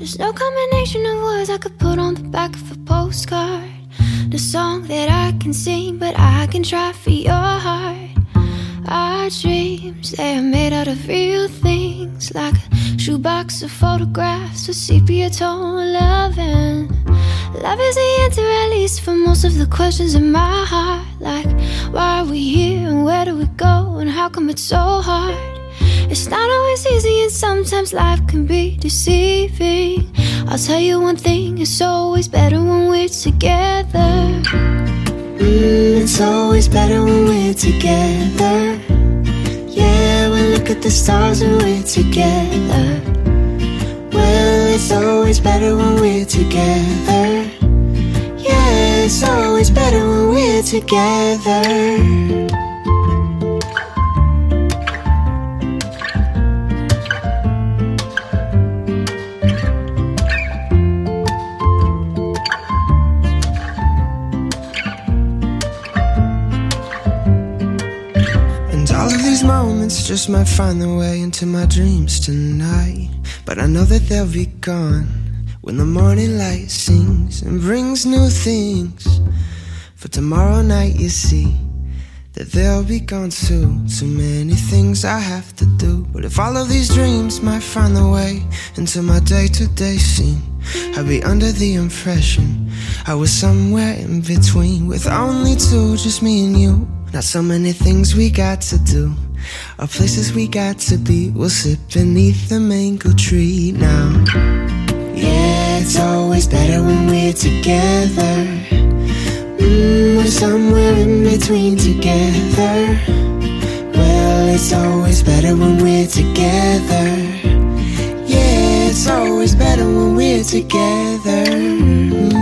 There's no combination of words I could put on the back of a postcard. The song that I can sing, but I can try for your heart. Our dreams, they are made out of real things, like a shoebox of photographs with sepia tone loving. Love is the answer, at least for most of the questions in my heart. Like, why are we here and where do we go and how come it's so hard? It's not always easy and sometimes life can be deceiving. I'll tell you one thing, it's always better when we're together. It's always better when we're together. Yeah, we look at the stars when we're together. Well, it's always better when we're together. Yeah, it's always better when we're together. All of these moments just might find their way into my dreams tonight, but I know that they'll be gone when the morning light sings and brings new things. For tomorrow night you see that they'll be gone too. Too many things I have to do. But if all of these dreams might find their way into my day-to-day scene, I'd be under the impression I was somewhere in between, with only two, just me and you. Not so many things we got to do, or places we got to be. We'll sit beneath the mango tree now. Yeah, it's always better when we're together. We're somewhere in between together. Well, it's always better when we're together. Yeah, it's always better when we're together.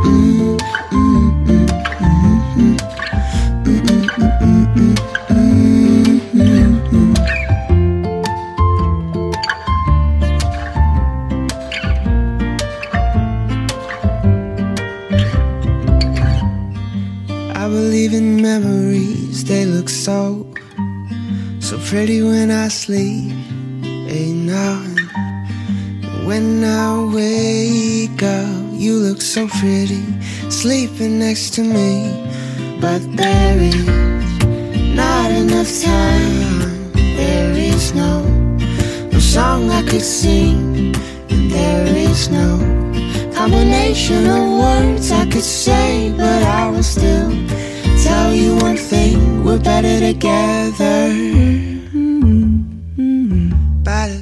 I believe in memories, they look so pretty when I sleep. Hey, now when I wake up, you look so pretty sleeping next to me. But there is not enough time. There is no song I could sing, and there is no combination of words I could say. But I will still tell you one thing, we're better together. Better